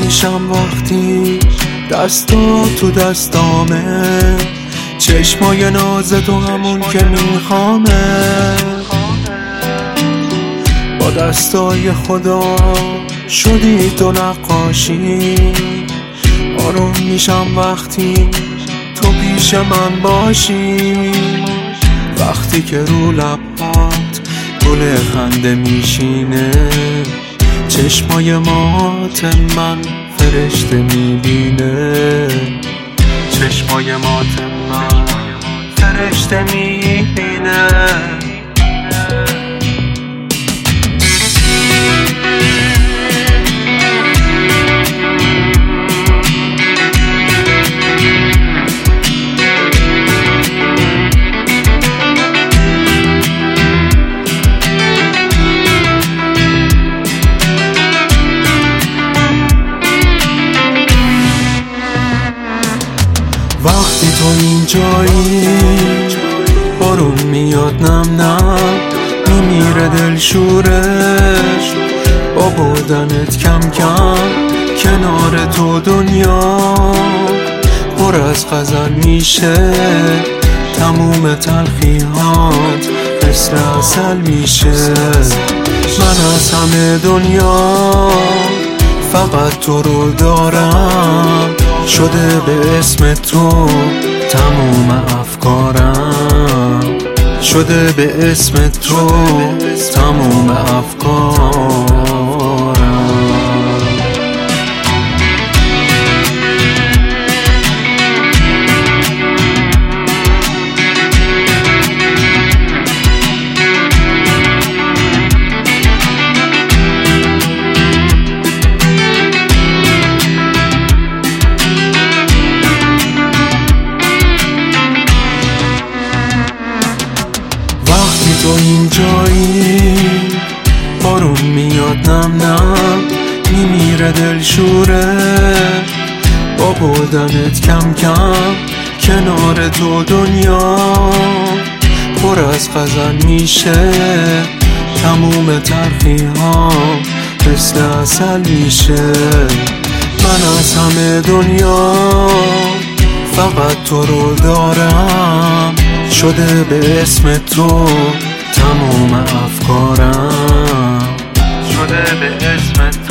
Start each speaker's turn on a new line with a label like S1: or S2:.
S1: میشم وقتی دستا تو دستامه، چشمای ناز تو همون که میخوامه، با دستای خدا شدی تو نقاشی. آروم میشم وقتی تو پیش من باشی، وقتی که رو لبات گل خنده میشینه، چشمای مات من فرشته میبینه، چشمای مات من فرشته میبینه. وقتی تو اینجایی بارون میاد نم نم، میمیره دل شورش با بودنت کم کم. کنار تو دنیا پر از غزل میشه، تموم تلخیات مثل عسل میشه. من از همه دنیا فقط تو رو دارم، شده به اسم تو تموم افکارم، شده به اسم تو تموم افکارم. تو اینجایی بارون میاد نم نم، میمیره دل شورش با بودنت کم کم. کنار تو دنیا پر از غزل میشه، تموم تلخی‌هام مثل عسل میشه. من از همه دنیا فقط تو رو دارم، شده به اسم تو تموم افکارم، شده به اسم